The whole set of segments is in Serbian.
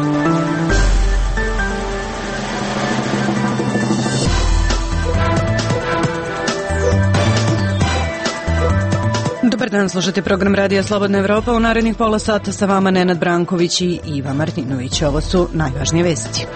Dobar dan, slušate program Radija Slobodna Evropa. U narednih pola sata sa vama Nenad Branković i Iva Martinović. Ovo su najvažnije vesti.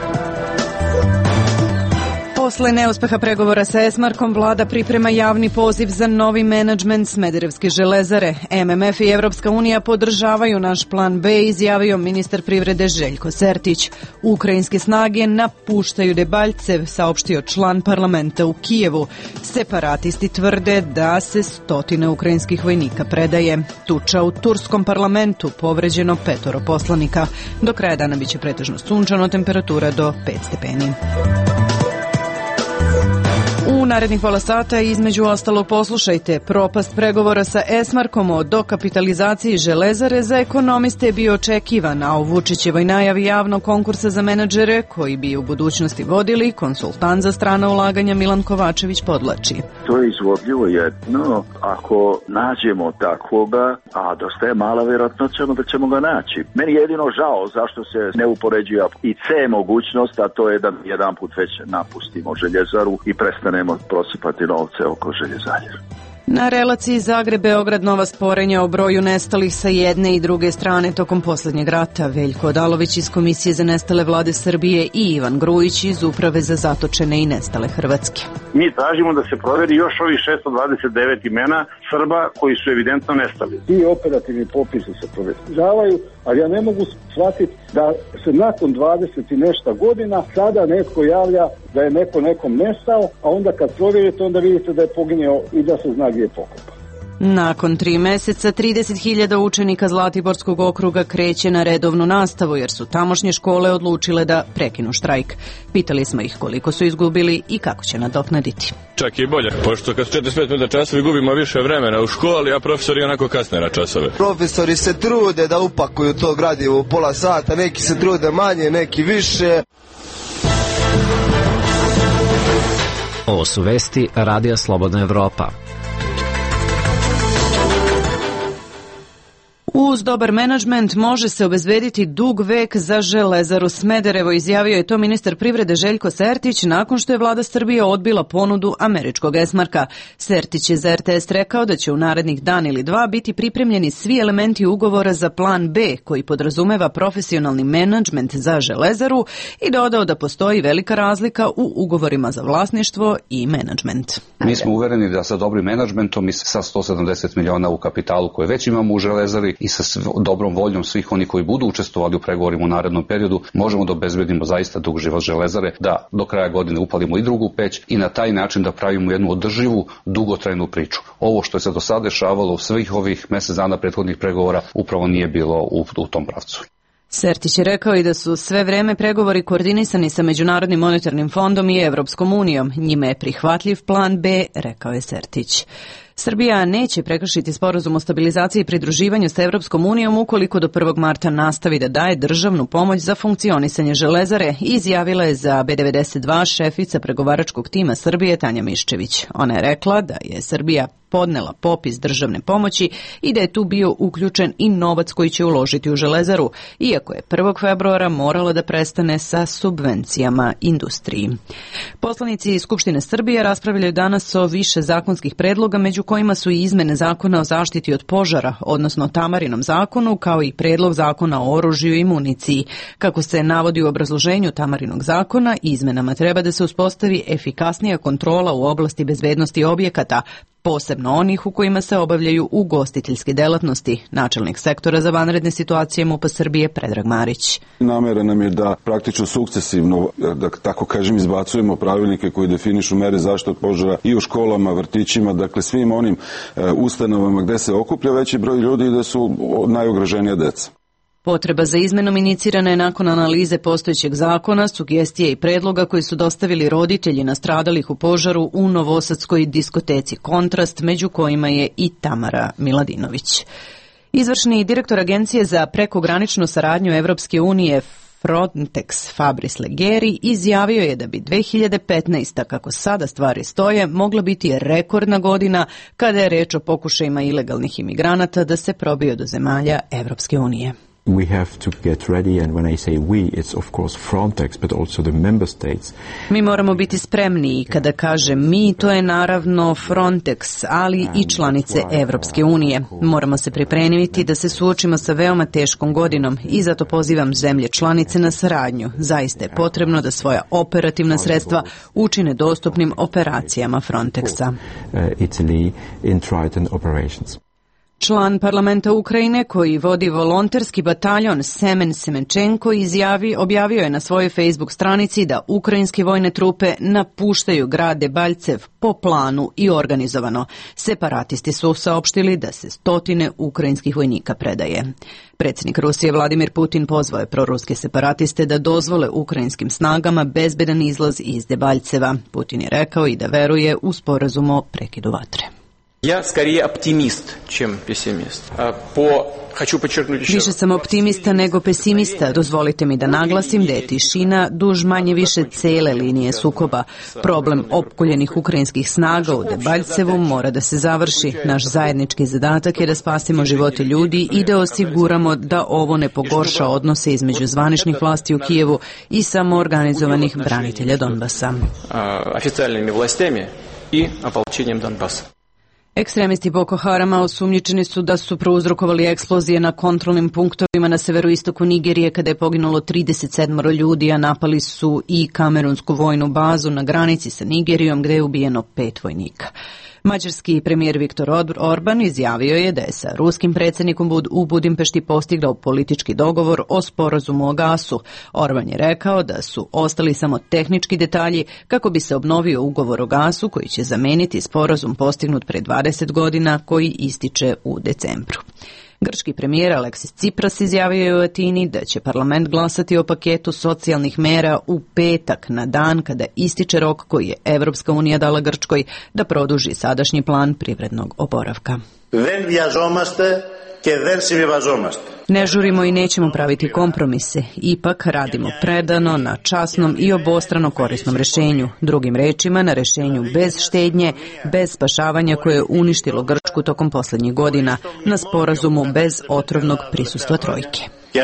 Posle neuspeha pregovora sa Esmarkom, vlada priprema javni poziv za novi menadžment Smederevske železare. MMF i Evropska unija podržavaju naš plan B, izjavio ministar privrede Željko Sertić. Ukrajinske snage napuštaju Debaljev, saopštio član parlamenta u Kijevu. Separatisti tvrde da se 100 ukrajinskih vojnika predaje. Tuča u turskom parlamentu, povređeno 5 poslanika. Do kraja dana biće pretežno sunčano, temperatura do 5 stepeni. U narednih pola sata između ostalo poslušajte: propast pregovora sa Esmarkom o dokapitalizaciji železare za ekonomiste je bio očekivan, a u Vučićevoj najavi javnog konkursa za menadžere koji bi u budućnosti vodili, konsultant za strana ulaganja Milan Kovačević podvlači. To je izvodljivo jedno, ako nađemo takvoga, a dosta je mala vjerojatnoća da ćemo ga naći. Meni je jedino žao zašto se ne upoređuje i C mogućnost, a to je da jedan put već napustimo željezaru i prestanemo prosipati novce oko željezarja. Na relaciji Zagreb-Beograd nova sporenja o broju nestalih sa jedne i druge strane tokom posljednjeg rata. Veljko Odalović iz Komisije za nestale vlade Srbije i Ivan Grujić iz Uprave za zatočene i nestale Hrvatske. Mi tražimo da se proveri još ovih 629 imena Srba koji su evidentno nestali. Ti operativni popisi se provjeravaju, ali ja ne mogu shvatiti da se nakon 20 i nešto godina sada netko javlja da je neko nekom nestao, a onda kad provjerite onda vidite da je poginio i da se zna gdje je pokopan. Nakon 3 meseca 30.000 učenika Zlatiborskog okruga kreće na redovnu nastavu jer su tamošnje škole odlučile da prekinu štrajk. Pitali smo ih koliko su izgubili i kako će nadoknaditi. Čak i bolje, pošto kad 45 minuta časovi gubimo više vremena u školi, a profesori onako kasne na časove. Profesori se trude da upakuju to gradivo u pola sata, neki se trude manje, neki više. Ovo su vesti Radija Slobodna Evropa. Uz dobar menadžment može se obezbediti dug vek za železaru Smederevo, izjavio je to ministar privrede Željko Sertić nakon što je vlada Srbije odbila ponudu američkog Esmarka. Sertić je za RTS rekao da će u narednih dan ili dva biti pripremljeni svi elementi ugovora za plan B koji podrazumeva profesionalni menadžment za železaru i dodao da postoji velika razlika u ugovorima za vlasništvo i menadžment. Mi smo uvereni da sa dobrim menadžmentom i sa 170 miliona u kapitalu koje već imamo u železari i sa dobrom voljom svih oni koji budu učestvovali u pregovorima u narednom periodu možemo da obezbedimo zaista dug život železare, da do kraja godine upalimo i drugu peć i na taj način da pravimo jednu održivu, dugotrajnu priču. Ovo što je se do sada dešavalo u svih ovih mjesec dana prethodnih pregovora upravo nije bilo u tom pravcu. Sertić je rekao i da su sve vreme pregovori koordinisani sa Međunarodnim monetarnim fondom i Evropskom unijom. Njime je prihvatljiv plan B, rekao je Sertić. Srbija neće prekršiti sporazum o stabilizaciji i pridruživanju sa Evropskom unijom ukoliko do 1. marta nastavi da daje državnu pomoć za funkcionisanje železare, izjavila je za B92 šefica pregovaračkog tima Srbije Tanja Miščević. Ona je rekla da je Srbija podnela popis državne pomoći i da je tu bio uključen i novac koji će uložiti u železaru, iako je 1. februara morala da prestane sa subvencijama industriji. Poslanici iz Skupštine Srbije raspravljaju danas o više zakonskih predloga, među kojima su i izmene zakona o zaštiti od požara, odnosno Tamarinom zakonu, kao i predlog zakona o oružju i municiji. Kako se navodi u obrazloženju Tamarinog zakona, izmenama treba da se uspostavi efikasnija kontrola u oblasti bezbednosti objekata, posebno onih u kojima se obavljaju ugostiteljske delatnosti. Načelnik sektora za vanredne situacije MUP-a Srbije Predrag Marić. Namera nam je da praktično sukcesivno, da tako kažem, izbacujemo pravilnike koji definišu mere zaštite od požara i u školama, vrtićima, dakle svim onim ustanovama gde se okuplja veći broj ljudi i da su najugroženija deca. Potreba za izmenom inicirana je nakon analize postojećeg zakona, sugestije i predloga koji su dostavili roditelji nastradalih u požaru u novosadskoj diskoteci Kontrast, među kojima je i Tamara Miladinović. Izvršni direktor Agencije za prekograničnu saradnju Evropske unije Frontex Fabrice Leggeri izjavio je da bi 2015. kako sada stvari stoje mogla biti rekordna godina kada je reč o pokušajima ilegalnih imigranata da se probiju do zemalja Evropske unije. we have to get ready, and when I say we, it's of course Frontex, but also the member states. Mi moramo biti spremni i kada kažem mi, to je naravno Frontex, ali i članice Evropske unije. Moramo se pripremiti da se suočimo sa veoma teškom godinom i zato pozivam zemlje članice na saradnju. Zaista je potrebno da svoja operativna sredstva učine dostupnim operacijama Frontexa. Italy in Triton operations. Član parlamenta Ukrajine koji vodi volonterski bataljon Semen Semenčenko objavio je na svojoj Facebook stranici da ukrajinske vojne trupe napuštaju grad Debaljev po planu i organizovano. Separatisti su saopštili da se stotine ukrajinskih vojnika predaje. Predsjednik Rusije Vladimir Putin pozvao je proruske separatiste da dozvole ukrajinskim snagama bezbedan izlaz iz Debaljeva. Putin je rekao i da veruje u sporazum o prekidu vatre. Я скорее оптимист, чем пессимист. Više sam optimista nego pesimista. Dozvolite mi da naglasim da je tišina duž manje više cele linije sukoba. Problem opkoljenih ukrajinskih snaga u Debaljevu mora da se završi. Naš zajednički zadatak je da spasimo živote ljudi i da osiguramo da ovo ne pogorša odnose između zvaničnih vlasti u Kijevu i samoorganizovanih branitelja Donbasa. Oficijalnim vlastima i oполчением Donbasa. Ekstremisti Boko Harama osumnjičeni su da su prouzrokovali eksplozije na kontrolnim punktovima na severoistoku Nigerije kada je poginulo 37 ljudi, a napali su i kamerunsku vojnu bazu na granici sa Nigerijom gde je ubijeno 5 vojnika. Mađarski premijer Viktor Orban izjavio je da je sa ruskim predsjednikom u Budimpešti postigao politički dogovor o sporazumu o gasu. Orban je rekao da su ostali samo tehnički detalji kako bi se obnovio ugovor o gasu koji će zameniti sporazum postignut pre 20 godina koji ističe u decembru. Grčki premijer Aleksis Tsipras izjavio je u Atini da će parlament glasati o paketu socijalnih mera u petak na dan kada ističe rok koji je Evropska unija dala Grčkoj da produži sadašnji plan privrednog oporavka. Ne žurimo i nećemo praviti kompromise, ipak radimo predano na časnom i obostrano korisnom rešenju. Drugim rečima, na rešenju bez štednje, bez spašavanja koje je uništilo Grčku tokom posljednjih godina, na sporazumu bez otrovnog prisustva trojke.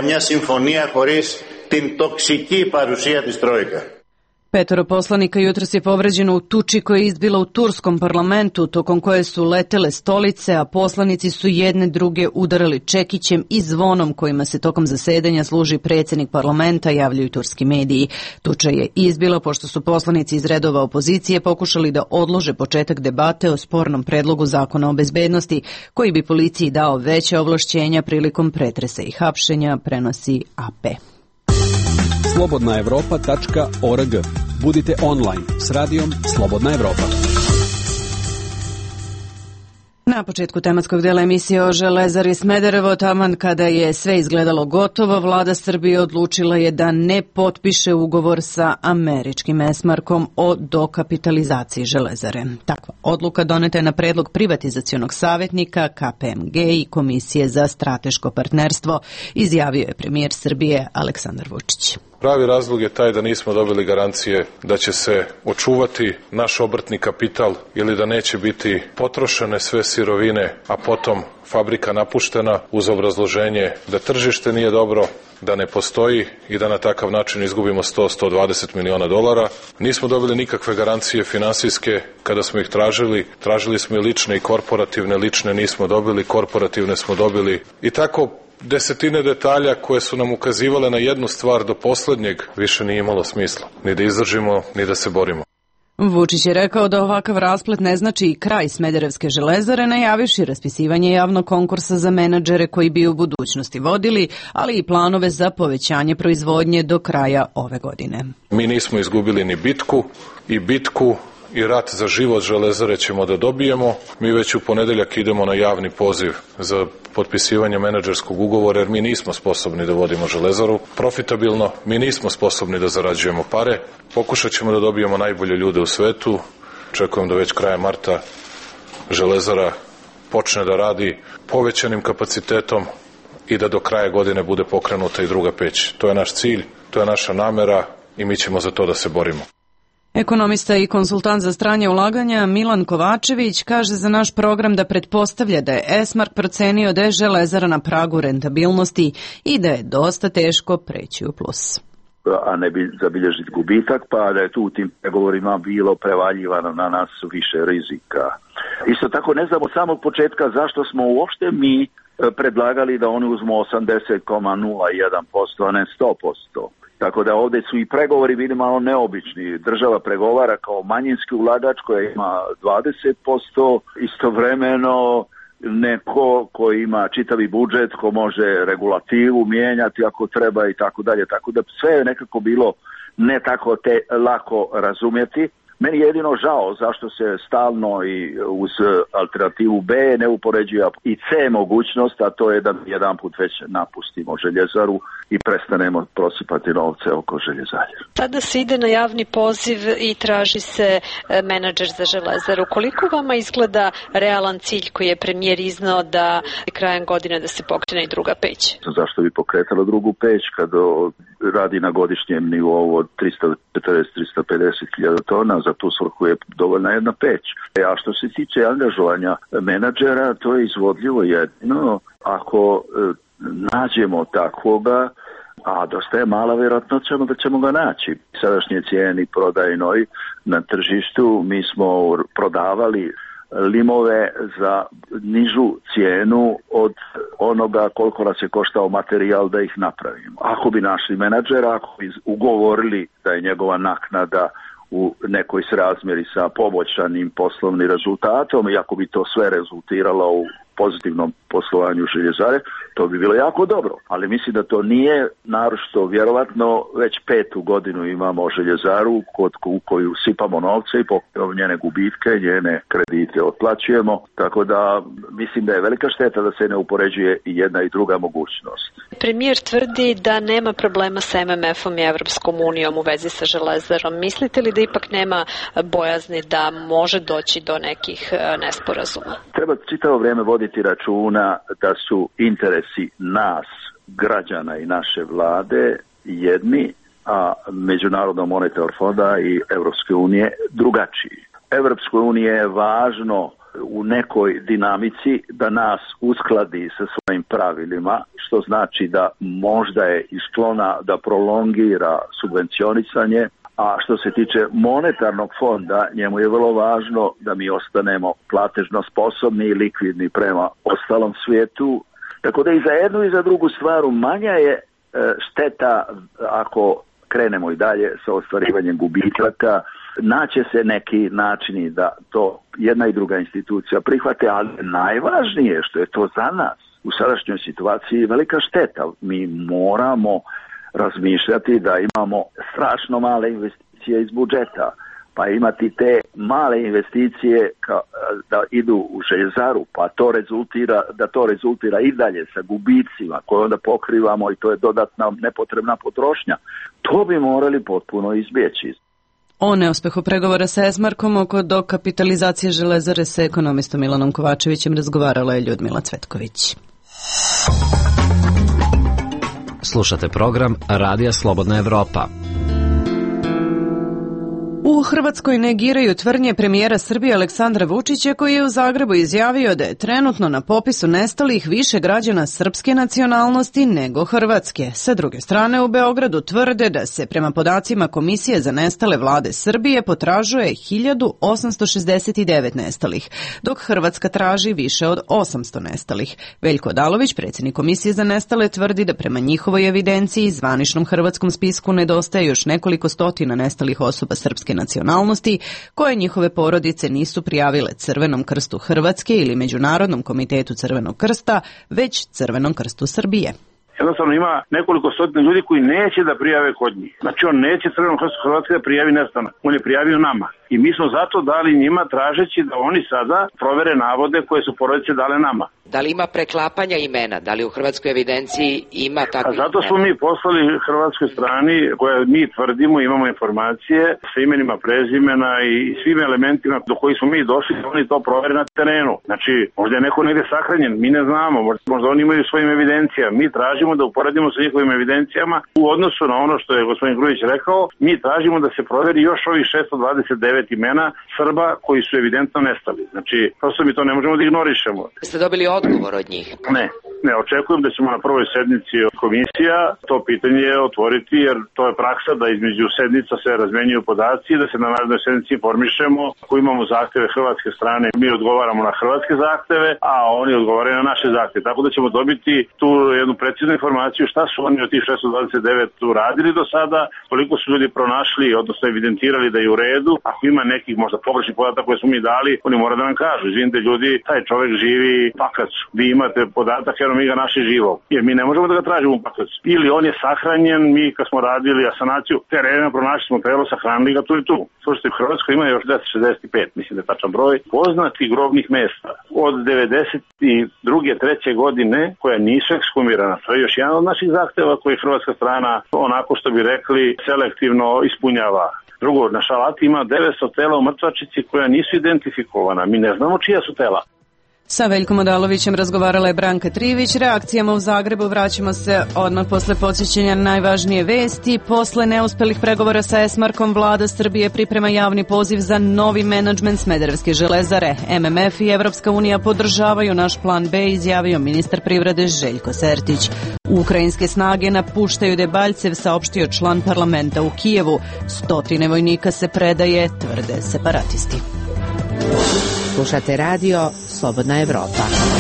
Petoro poslanika jutros je povređeno u tuči koja je izbila u turskom parlamentu, tokom koje su letele stolice, a poslanici su jedne druge udarali čekićem i zvonom kojima se tokom zasedanja služi predsjednik parlamenta, javljaju turski mediji. Tuča je izbila pošto su poslanici iz redova opozicije pokušali da odlože početak debate o spornom predlogu zakona o bezbednosti, koji bi policiji dao veće ovlašćenja prilikom pretresa i hapšenja, prenosi AP. slobodnaevropa.org. Budite online s radijom Slobodna Evropa. Na početku tematskog dela emisije o Železari Smederevo, taman kada je sve izgledalo gotovo, vlada Srbije odlučila je da ne potpiše ugovor sa američkim Esmarkom o dokapitalizaciji Železare. Takva odluka doneta je na predlog privatizacionog savjetnika KPMG i Komisije za strateško partnerstvo, izjavio je premijer Srbije Aleksandar Vučić. Pravi razlog je taj da nismo dobili garancije da će se očuvati naš obrtni kapital ili da neće biti potrošene sve sirovine, a potom fabrika napuštena uz obrazloženje da tržište nije dobro, da ne postoji i da na takav način izgubimo 100-120 miliona dolara. Nismo dobili nikakve garancije finansijske kada smo ih tražili. Tražili smo i lične i korporativne. Lične nismo dobili, korporativne smo dobili. I tako desetine detalja koje su nam ukazivale na jednu stvar do poslednjeg više nije imalo smisla. Ni da izdržimo, ni da se borimo. Vučić je rekao da ovakav rasplet ne znači i kraj Smederevske železare, najavivši raspisivanje javnog konkursa za menadžere koji bi u budućnosti vodili, ali i planove za povećanje proizvodnje do kraja ove godine. Mi nismo izgubili ni bitku i rat za život Železare ćemo da dobijemo. Mi već u ponedeljak idemo na javni poziv za potpisivanje menadžerskog ugovora, jer mi nismo sposobni da vodimo Železaru profitabilno, mi nismo sposobni da zarađujemo pare. Pokušat ćemo da dobijemo najbolje ljude u svetu. Očekujem da već kraja marta Železara počne da radi povećanim kapacitetom i da do kraja godine bude pokrenuta i druga peć. To je naš cilj, to je naša namera i mi ćemo za to da se borimo. Ekonomista i konsultant za stranje ulaganja Milan Kovačević kaže za naš program da pretpostavlja da je Esmark procenio da je Železara na pragu rentabilnosti i da je dosta teško preći u plus. A ne bi zabilježiti gubitak, pa da je tu u tim pregovorima bilo prevaljivano na nas više rizika. Isto tako ne znamo od samog početka zašto smo uopšte mi predlagali da oni uzmu 80,01%, a ne 100%. Tako da ovdje su i pregovori bili malo neobični. Država pregovara kao manjinski ulagač koja ima 20%, istovremeno neko ko ima čitavi budžet, ko može regulativu mijenjati ako treba i tako dalje. Tako da sve je nekako bilo ne tako lako razumjeti. Meni je jedino žao zašto se stalno i uz alternativu B ne upoređuje i C mogućnost, a to je da jedan put već napustimo Željezaru i prestanemo prosipati novce oko Željezare. Sada se ide na javni poziv i traži se menadžer za Železaru. Koliko vama izgleda realan cilj koji je premijer iznao da krajem godine da se pokrene i druga peć? Zašto bi pokretalo drugu peć kad radi na godišnjem nivou od 340-350 tona, za tu svrhu je dovoljna jedna peć. A što se tiče angažovanja menadžera, to je izvodljivo jedino ako nađemo takvoga, a dosta je mala vjerojatnoća da ćemo ga naći. Sadašnje cijeni prodajnoj na tržištu mi smo prodavali limove za nižu cijenu od onoga koliko nas je koštao materijal da ih napravimo. Ako bi našli menadžera, ako bi ugovorili da je njegova naknada u nekoj srazmjeri sa poboljšanim poslovnim rezultatom i ako bi to sve rezultiralo u pozitivnom poslovanju Željezare, to bi bilo jako dobro. Ali mislim da to nije naročito vjerovatno, već 5. godinu imamo Željezaru u koju sipamo novce i pokrivamo njene gubitke, njene kredite otplaćujemo, tako da mislim da je velika šteta da se ne upoređuje i jedna i druga mogućnost. Premijer tvrdi da nema problema sa MMF-om i Evropskom unijom u vezi sa Železarom. Mislite li da ipak nema bojazni da može doći do nekih nesporazuma? Treba čitavo vrijeme voditi računa da su interesi nas, građana i naše vlade jedni, a Međunarodnog monetarnog fonda i Europske unije drugačiji. Europskoj uniji je važno u nekoj dinamici da nas uskladi sa svojim pravilima, što znači da možda je isklona da prolongira subvencionisanje, a što se tiče monetarnog fonda, njemu je vrlo važno da mi ostanemo platežno sposobni i likvidni prema ostalom svijetu. Tako da i za jednu i za drugu stvaru manja je šteta ako krenemo i dalje sa ostvarivanjem gubitaka. Naće se neki načini da to jedna i druga institucija prihvate, ali najvažnije što je to za nas u sadašnjoj situaciji velika šteta. Mi moramo razmišljati da imamo strašno male investicije iz budžeta, pa imati te male investicije da idu u Željezaru, pa to rezultira i dalje sa gubicima koje onda pokrivamo i to je dodatna nepotrebna potrošnja. To bi morali potpuno izbjeći. O neuspehu pregovora sa Esmarkom oko dokapitalizacije Železare sa ekonomistom Milanom Kovačevićem razgovarala je Ljudmila Cvetković. Slušate program Radija Slobodna Evropa. U Hrvatskoj negiraju tvrdnje premijera Srbije Aleksandra Vučića koji je u Zagrebu izjavio da je trenutno na popisu nestalih više građana srpske nacionalnosti nego hrvatske. Sa druge strane, u Beogradu tvrde da se prema podacima Komisije za nestale vlade Srbije potražuje 1869 nestalih, dok Hrvatska traži više od 800 nestalih. Veljko Odalović, predsjednik Komisije za nestale, tvrdi da prema njihovoj evidenciji zvaničnom hrvatskom spisku nedostaje još nekoliko stotina nestalih osoba srpske nacionalnosti koje njihove porodice nisu prijavile Crvenom krstu Hrvatske ili Međunarodnom komitetu Crvenog krsta, već Crvenom krstu Srbije. Jednostavno ima nekoliko stotina ljudi koji neće da prijave kod njih. Znači on neće Crvenom krstu Hrvatske da prijavi nestanak. On je prijavio nama. I mi smo zato dali njima tražeći da oni sada provere navode koje su porodice dale nama. Da li ima preklapanja imena? Da li u hrvatskoj evidenciji ima takvih imena? Zato smo mi poslali hrvatskoj strani koje mi tvrdimo, imamo informacije sa imenima, prezimena i svim elementima do kojih smo mi došli, oni to provere na terenu. Znači, možda je neko negdje sahranjen, mi ne znamo, možda oni imaju svojim evidencijama. Mi tražimo tražimo da uporedimo sa njihovim evidencijama u odnosu na ono što je gospodin Grujić rekao. Mi tražimo da se proveri još ovih 629 imena Srba koji su evidentno nestali. Znači, prosto mi to ne možemo da ignorišemo. Ste dobili odgovor od njih? Ne, očekujem da ćemo na prvoj sednici komisija to pitanje otvoriti, jer to je praksa da između sednica se razmenjuju podaci i da se na narednoj sednici informišemo. Ako imamo zahteve hrvatske strane, mi odgovaramo na hrvatske zahteve, a oni odgovaraju na naše zahteve. Tako da ćemo dobiti tu jednu preciznu informaciju šta su oni od tih 629 uradili do sada, koliko su ljudi pronašli, odnosno evidentirali da je u redu. Ako ima nekih možda pogrešnih podataka koje smo mi dali, oni moraju da nam kažu. Izvinite ljudi, taj čovjek živi u Pakracu. Vi imate podatak, jer mi ga naši živo. Jer mi ne možemo da ga tražimo u Pakracu. Ili on je sahranjen, mi kad smo radili asanaciju terena, pronašli smo telo, sahranili ga tu i tu. Slušajte, u Hrvatskoj ima još 265, mislim da je tačan broj, poznatih grobnih mesta. Od 92. 3. godine koja nisu ekshumirana. To je još jedan od naših zahteva koji hrvatska strana, onako što bi rekli, selektivno ispunjava. Drugo, na Šalati ima 900 tela u mrtvačici koja nisu identifikovana. Mi ne znamo čija su tela. Sa Veljkom Odalovićem razgovarala je Branka Trivić. Reakcijama u Zagrebu vraćamo se odmah posle podsjećanja na najvažnije vesti. Posle neuspelih pregovora sa Esmarkom, vlada Srbije priprema javni poziv za novi menadžment Smederevske železare. MMF i Evropska unija podržavaju naš plan B, izjavio ministar privrede Željko Sertić. Ukrajinske snage napuštaju Debaljev, saopštio član parlamenta u Kijevu. 100 vojnika se predaje, tvrde separatisti. Slušate radio Slobodna Evropa.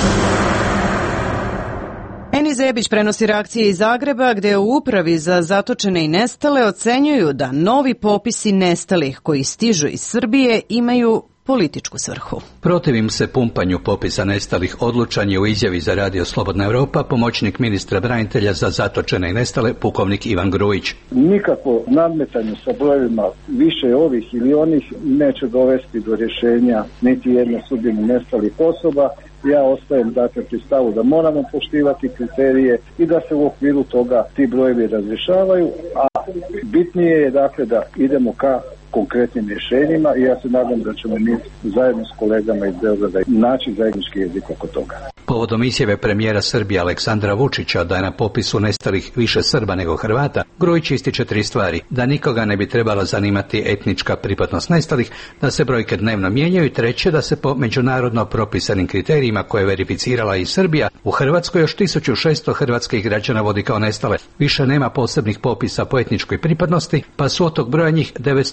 Eni Zebić prenosi reakcije iz Zagreba, gde u Upravi za zatočene i nestale ocenjuju da novi popisi nestalih koji stižu iz Srbije imaju političku svrhu. Protivim se pumpanju popisa nestalih, odlučan je u izjavi za radio Slobodna Evropa pomoćnik ministra branitelja za zatočene i nestale pukovnik Ivan Grujić. Nikako nadmetanje sa brojevima više ovih ili onih neće dovesti do rješenja niti jedne sudbine nestalih osoba. Ja ostajem dakle pri stavu da moramo poštivati kriterije i da se u okviru toga ti brojevi razrješavaju, a bitnije je dakle da idemo ka konkretnim rješenjima i ja se nadam da ćemo mi zajedno s kolegama iz Beograda naći zajednički jezik oko toga. Povodom izjave premijera Srbije Aleksandra Vučića da je na popisu nestalih više Srba nego Hrvata, Grujić ističe 3 stvari: da nikoga ne bi trebala zanimati etnička pripadnost nestalih, da se brojke dnevno mijenjaju i treće, da se po međunarodno propisanim kriterijima koje je verificirala i Srbija, u Hrvatskoj još 1600 hrvatskih građana vodi kao nestale. Više nema posebnih popisa po etničkoj pripadnosti, pa su od tog broja njih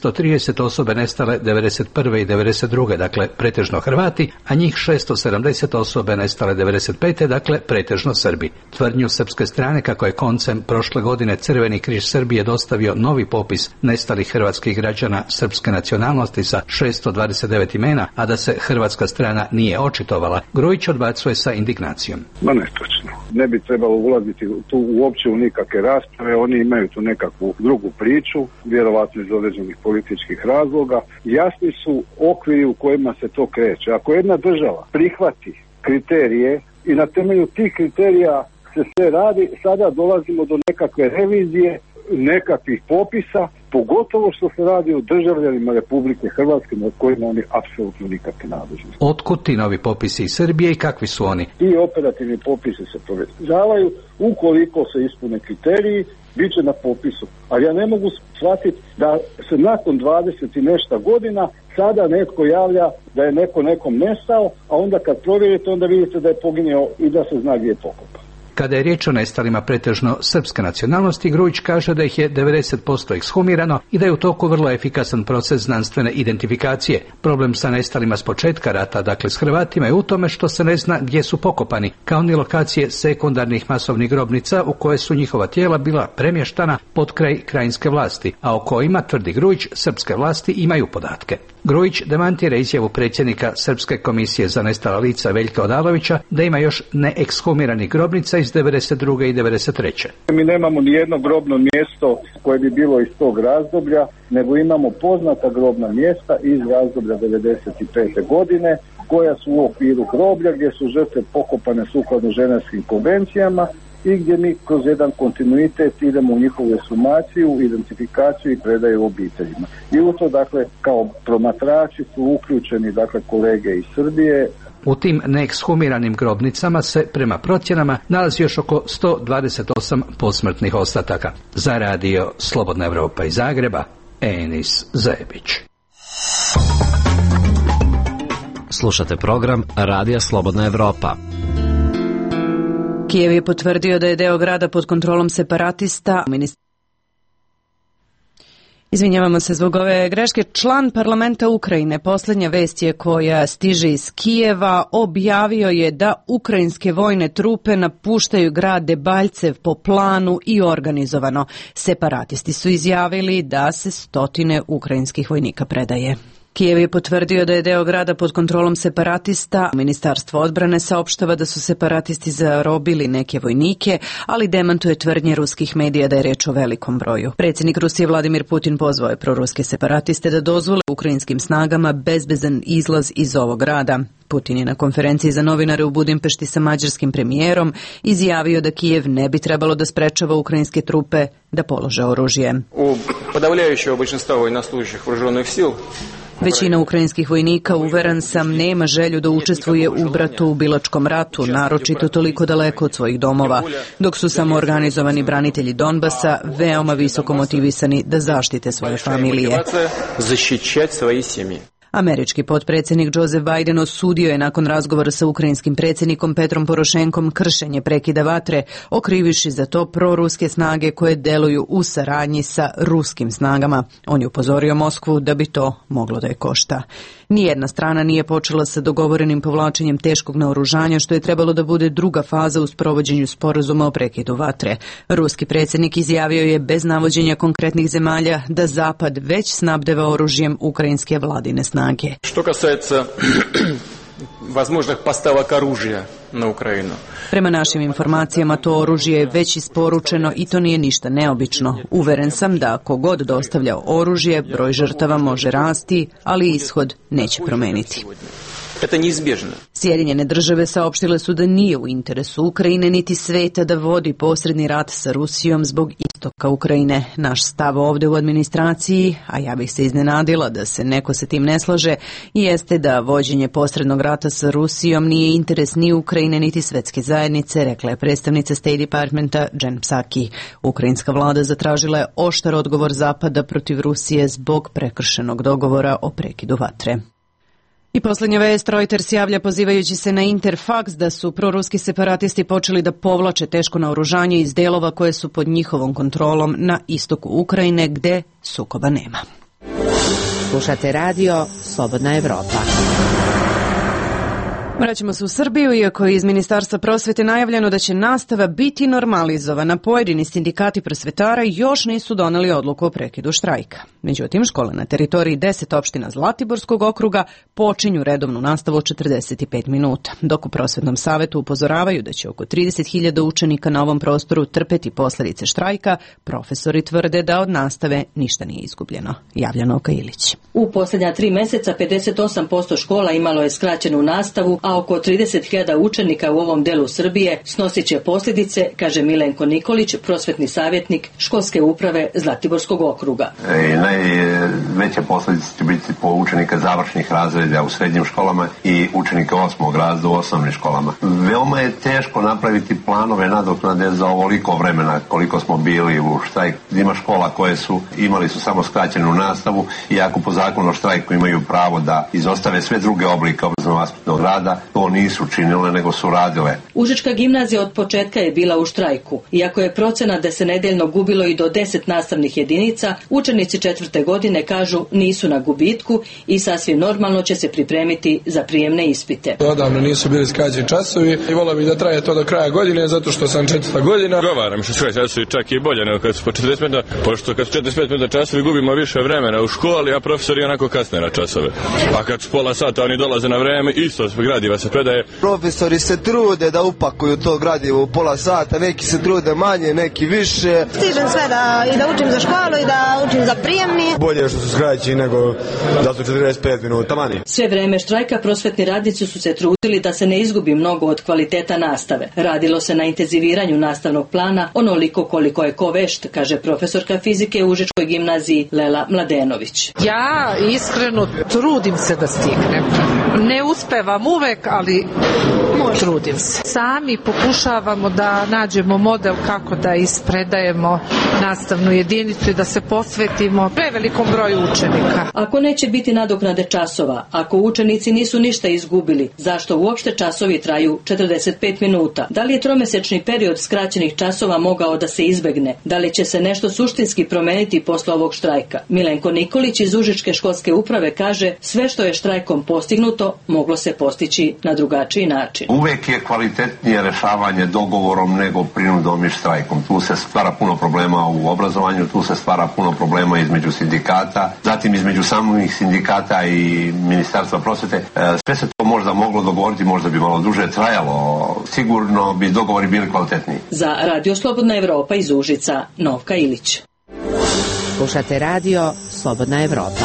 930 osobe nestale 91. i 92. dakle pretežno Hrvati, a njih 670 osobe nestale 95. dakle pretežno Srbi. Tvrdnju srpske strane kako je koncem prošle godine Crveni križ Srbije dostavio novi popis nestalih hrvatskih građana srpske nacionalnosti sa 629 imena, a da se hrvatska strana nije očitovala, Grujić odbacuje sa indignacijom. Ma ne točno. Ne bi trebalo ulaziti tu uopće u nikakve rasprave, oni imaju tu nekakvu drugu priču, vjerovatno iz određenih političkih razloga. Jasni su okviri u kojima se to kreće. Ako jedna država prihvati kriterije i na temelju tih kriterija se sve radi, sada dolazimo do nekakve revizije, nekakvih popisa, pogotovo što se radi o državljanima Republike Hrvatske na kojima oni apsolutno nikakve nadležnosti. Otkud ti novi popisi iz Srbije i kakvi su oni? Ti operativni popisi se povećavaju, ukoliko se ispune kriteriji, bit će na popisu. Ali ja ne mogu shvatiti da se nakon 20 i nešto godina sada netko javlja da je neko nekom nestao, a onda kad provjerite onda vidite da je poginio i da se zna gdje je pokopan. Kada je riječ o nestalima pretežno srpske nacionalnosti, Grujić kaže da ih je 90% ekshumirano i da je u toku vrlo efikasan proces znanstvene identifikacije. Problem sa nestalima s početka rata, dakle s Hrvatima, je u tome što se ne zna gdje su pokopani, kao ni lokacije sekundarnih masovnih grobnica u koje su njihova tijela bila premještana pod kraj krajinske vlasti, a o kojima, tvrdi Grujić, srpske vlasti imaju podatke. Grujić demantira izjavu predsjednika Srpske komisije za nestala lica Veljka Odalovića da ima još neekshumiranih grobnica iz 92. i 93. Mi nemamo ni jedno grobno mjesto koje bi bilo iz tog razdoblja, nego imamo poznata grobna mjesta iz razdoblja 95. godine, koja su u okviru groblja gdje su žrtve pokopane sukladno ženevskim konvencijama i gdje mi kroz jedan kontinuitet idemo u njihovu ekshumaciju, identifikaciju i predaju obiteljima. I u to, dakle, kao promatrači su uključeni, dakle, kolege iz Srbije, U tim neekshumiranim grobnicama se, prema procjenama, nalazi još oko 128 posmrtnih ostataka. Za radio Slobodna Evropa iz Zagreba, Enis Zebić. Slušate program Radija Slobodna Evropa. Kijev je potvrdio da je deo grada pod kontrolom separatista. Izvinjavamo se zbog ove greške. Član parlamenta Ukrajine, posljednja vest je koja stiže iz Kijeva, objavio je da ukrajinske vojne trupe napuštaju grad Debaljev po planu i organizovano. Separatisti su izjavili da se stotine ukrajinskih vojnika predaje. Kijev je potvrdio da je deo grada pod kontrolom separatista. Ministarstvo odbrane saopštava da su separatisti zarobili neke vojnike, ali demantuje tvrdnje ruskih medija da je reč o velikom broju. Predsjednik Rusije Vladimir Putin pozvao je proruske separatiste da dozvole ukrajinskim snagama bezbezan izlaz iz ovog grada. Putin je na konferenciji za novinare u Budimpešti sa mađarskim premijerom izjavio da Kijev ne bi trebalo da sprečava ukrajinske trupe da polože oružje. U podavljajućeg большинства военнослужащих вооруженных сил Većina ukrajinskih vojnika, uveren sam, nema želju da učestvuje u bratoubilačkom ratu, naročito toliko daleko od svojih domova, dok su samoorganizovani branitelji Donbasa veoma visoko motivisani da zaštite svoje familije. Američki potpredsjednik Joseph Biden osudio je nakon razgovora sa ukrajinskim predsjednikom Petrom Porošenkom kršenje prekida vatre, okrivivši za to proruske snage koje deluju u saradnji sa ruskim snagama. On je upozorio Moskvu da bi to moglo da je košta. Nijedna strana nije počela sa dogovorenim povlačenjem teškog naoružanja, što je trebalo da bude druga faza u sprovođenju sporazuma o prekidu vatre. Ruski predsjednik izjavio je bez navođenja konkretnih zemalja da Zapad već snabdeva oružjem ukrajinske vladine snage. Što касается возможных поставок оружия na Ukrajinu. Prema našim informacijama to oružje je već isporučeno i to nije ništa neobično. Uveren sam da ako god dostavlja oružje, broj žrtava može rasti, ali ishod neće promeniti. Sjedinjene države saopštile su da nije u interesu Ukrajine niti sveta da vodi posredni rat sa Rusijom zbog istoka Ukrajine. Naš stav ovdje u administraciji, a ja bih se iznenadila da se neko sa tim ne slaže, jeste da vođenje posrednog rata sa Rusijom nije interes ni Ukrajine niti svetske zajednice, rekla je predstavnica State Departmenta Jen Psaki. Ukrajinska vlada zatražila je oštar odgovor Zapada protiv Rusije zbog prekršenog dogovora o prekidu vatre. I posljednja vest, Reuters javlja pozivajući se na Interfax da su proruski separatisti počeli da povlače teško naoružanje iz delova koje su pod njihovom kontrolom na istoku Ukrajine gde sukoba nema. Slušate radio Slobodna Evropa. Vraćamo se u Srbiju, iako je iz Ministarstva prosvete najavljeno da će nastava biti normalizovana. Pojedini sindikati prosvetara još nisu doneli odluku o prekidu štrajka. Međutim, škole na teritoriji 10 opština Zlatiborskog okruga počinju redovnu nastavu od 45 minuta, dok u prosvetnom savetu upozoravaju da će oko 30.000 učenika na ovom prostoru trpeti posljedice štrajka. Profesori tvrde da od nastave ništa nije izgubljeno. Javlja Noka Ilić. U posljednja 3 mjeseca 58% škola imalo je skraćenu nastavu, a oko 30.000 učenika u ovom delu Srbije snosit će posljedice, kaže Milenko Nikolić, prosvetni savjetnik školske uprave Zlatiborskog okruga. Najveće posljedice će biti po učenika završnih razreda u srednjim školama i učenika 8. razreda u osnovnim školama. Veoma je teško napraviti planove nadoknade za ovoliko vremena koliko smo bili u štrajku. Ima škola koje imali su samo skraćenu nastavu, iako po zakonu o štrajku imaju pravo da izostave sve druge oblike obrazovno-vaspitnog rada, to nisu činile, nego su radile. Užička gimnazija od početka je bila u štrajku. Iako je procena da se nedeljno gubilo i do 10 nastavnih jedinica, učenici 4. godine kažu nisu na gubitku i sasvim normalno će se pripremiti za prijemne ispite. Odavno nisu bili skraćeni časovi i volio bih da traje to do kraja godine, zato što sam 4. godina. Govaram što skraćeni časovi čak i bolje nego kad su po 45 minuta, pošto kad su 45 minuta časovi gubimo više vremena u školi, a profesori onako kasne na časove. A kad su pola sata oni dolaze na vreme, isto gradiva se predaje. Profesori se trude da upakuju to gradivo u pola sata, neki se trude manje, neki više. Stižem sve da učim za školu i da učim za prijemni. Bolje što su skraćeni nego da su 45 minuta manje. Sve vreme štrajka prosvetni radnici su se trudili da se ne izgubi mnogo od kvaliteta nastave. Radilo se na intenziviranju nastavnog plana onoliko koliko je ko vešt, kaže profesorka fizike u Užičkoj gimnaziji Lela Mladenović. Ja iskreno trudim se da stignem. Ne uspevam uvek, ali trudim se. Sami pokušavamo da nađemo model kako da ispredajemo nastavnu jedinicu i da se posvetimo prevelikom broju učenika. Ako neće biti nadoknade časova, ako učenici nisu ništa izgubili, zašto uopšte časovi traju 45 minuta? Da li je tromesečni period skraćenih časova mogao da se izbegne? Da li će se nešto suštinski promeniti posle ovog štrajka? Milenko Nikolić iz Užičke školske uprave kaže, sve što je štrajkom postignuto moglo se postići na drugačiji način. Uvek je kvalitetnije rešavanje dogovorom nego prinudom i štrajkom. Tu se stvara puno problema u obrazovanju, tu se stvara puno problema između sindikata, zatim između samih sindikata i Ministarstva prosvete. Sve se to možda moglo dogovoriti, možda bi malo duže trajalo. Sigurno bi dogovori bili kvalitetniji. Za Radio Slobodna Evropa iz Užica, Novka Ilić. Slušate Radio Slobodna Evropa.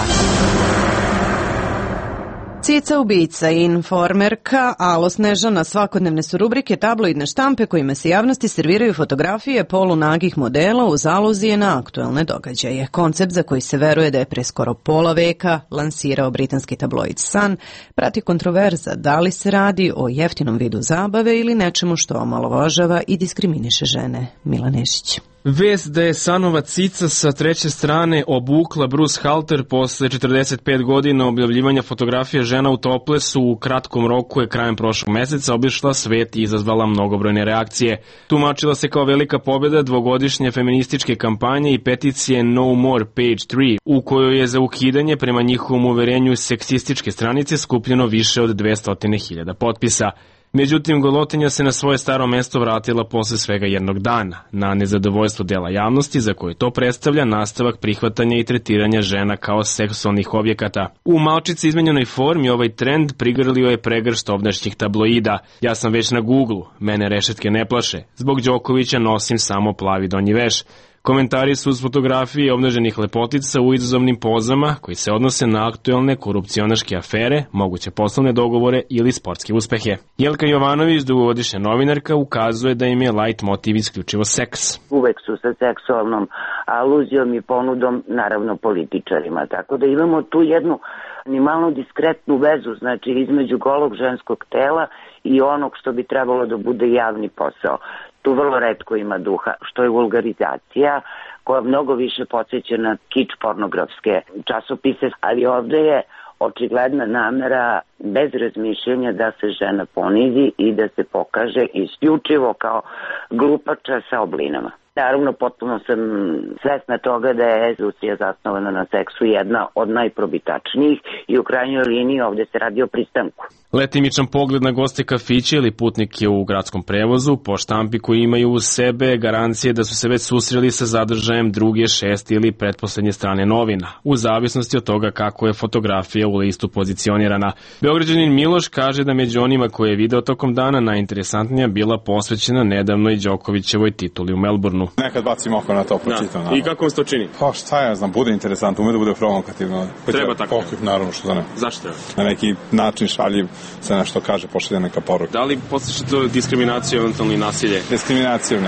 Cica ubica i informerka Alo Snežana svakodnevne su rubrike tabloidne štampe kojima se javnosti serviraju fotografije polunagih modela uz aluzije na aktuelne događaje. Koncept za koji se veruje da je pre skoro pola veka lansirao britanski tabloid Sun prati kontroverza da li se radi o jeftinom vidu zabave ili nečemu što omalovažava i diskriminiše žene. Milan Nešić. Vest da je Sanova Cica sa treće strane obukla Bruce Halter posle 45 godina objavljivanja fotografije žena u toplesu u kratkom roku je krajem prošlog meseca obišla svet i izazvala mnogobrojne reakcije. Tumačila se kao velika pobjeda dvogodišnje feminističke kampanje i peticije No More Page 3, u kojoj je za ukidanje prema njihovom uverenju seksističke stranice skupljeno više od 200.000 potpisa. Međutim, golotinja se na svoje staro mesto vratila posle svega jednog dana, na nezadovoljstvo dela javnosti za koje to predstavlja nastavak prihvatanja i tretiranja žena kao seksualnih objekata. U malčice izmenjenoj formi ovaj trend prigrlio je pregršt ovdašnjih tabloida. Ja sam već na Googlu, mene rešetke ne plaše, zbog Đokovića nosim samo plavi donji veš. Komentari su uz fotografije obnaženih lepotica u izazovnim pozama koji se odnose na aktuelne korupcionaške afere, moguće poslovne dogovore ili sportske uspehe. Jelka Jovanović, dugogodišnja novinarka, ukazuje da im je light motiv isključivo seks. Uvek su sa seksualnom aluzijom i ponudom, naravno, političarima. Tako da imamo tu jednu ni malo diskretnu vezu, znači između golog ženskog tela i onog što bi trebalo da bude javni posao. Tu vrlo retko ima duha, što je vulgarizacija koja mnogo više podsjeća na kič pornografske časopise, ali ovde je očigledna namera bez razmišljenja da se žena ponizi i da se pokaže isključivo kao glupača sa oblinama. Naravno, potpuno sam svesna toga da je ezusija zasnovana na seksu jedna od najprobitačnijih i u krajnjoj liniji ovde se radi o pristanku. Letimičan pogled na goste kafića ili putnike u gradskom prevozu po štampi koji imaju uz sebe garancije da su se već susreli sa zadržajem druge, šeste ili pretposlednje strane novina, u zavisnosti od toga kako je fotografija u listu pozicionirana. Beograđanin Miloš kaže da među onima koje je video tokom dana najinteresantnija bila posvećena nedavnoj Đokovićevoj tituli u Melbourneu. Nekad bacim oko na to, pročitam. I kako vam se to čini? Pa šta ja znam, bude interesantno, ume da bude provokativno. Treba tako? Naravno, što da ne. Zašto treba? Na neki način šaljiv se nešto kaže, pošalje neka poruka. Da li poslušate diskriminaciju, eventualno i nasilje? Diskriminaciju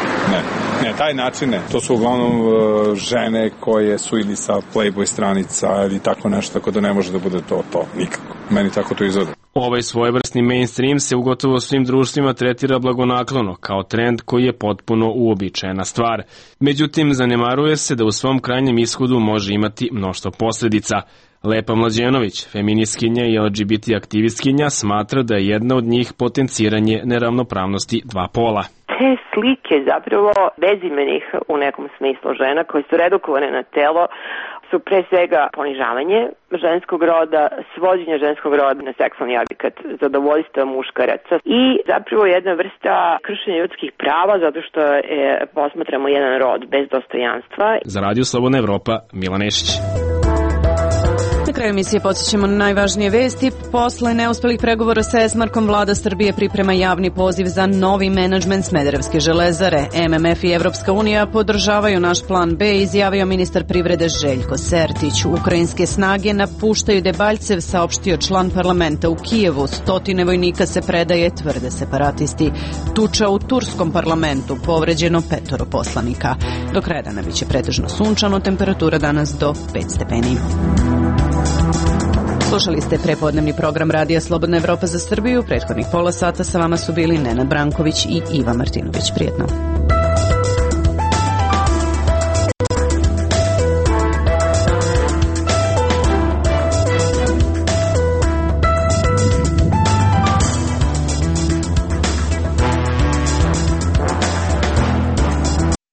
ne, taj način ne. To su uglavnom žene koje su ili sa Playboy stranica ili tako nešto, tako da ne može da bude to nikako. Meni tako to izgleda. Ovaj svojevrsni mainstream se u gotovo svim društvima tretira blagonaklono, kao trend koji je potpuno uobičajena stvar. Međutim, zanemaruje se da u svom krajnjem ishodu može imati mnoštvo posledica. Lepa Mlađenović, feministkinja i LGBT aktivistkinja, smatra da je jedna od njih potenciranje neravnopravnosti dva pola. Te slike zapravo bezimenih u nekom smislu žena koje su redukovane na telo su pre svega ponižavanje ženskog roda, svođenje ženskog roda na seksualni objekat, zadovoljstva muškaraca i zapravo jedna vrsta kršenja ljudskih prava zato što posmatramo jedan rod bez dostojanstva. Za Radio Slobodna Evropa, Milan Nešić. Na kraju emisije podsjećamo na najvažnije vesti. Posle neuspelih pregovora sa Esmarkom, vlada Srbije priprema javni poziv za novi menadžment Smederevske železare. MMF i Evropska unija podržavaju naš plan B, izjavio ministar privrede Željko Sertić. Ukrajinske snage napuštaju Debaljcev, saopštio član parlamenta u Kijevu. 100 vojnika se predaje, tvrde separatisti. Tuča u turskom parlamentu, povređeno 5 poslanika. Do kraja dana biće pretežno sunčano, temperatura danas do 5 stepeni. Slušali ste prepodnevni program Radija Slobodna Evropa za Srbiju. Prethodnih pola sata sa vama su bili Nenad Branković i Iva Martinović. Prijetno.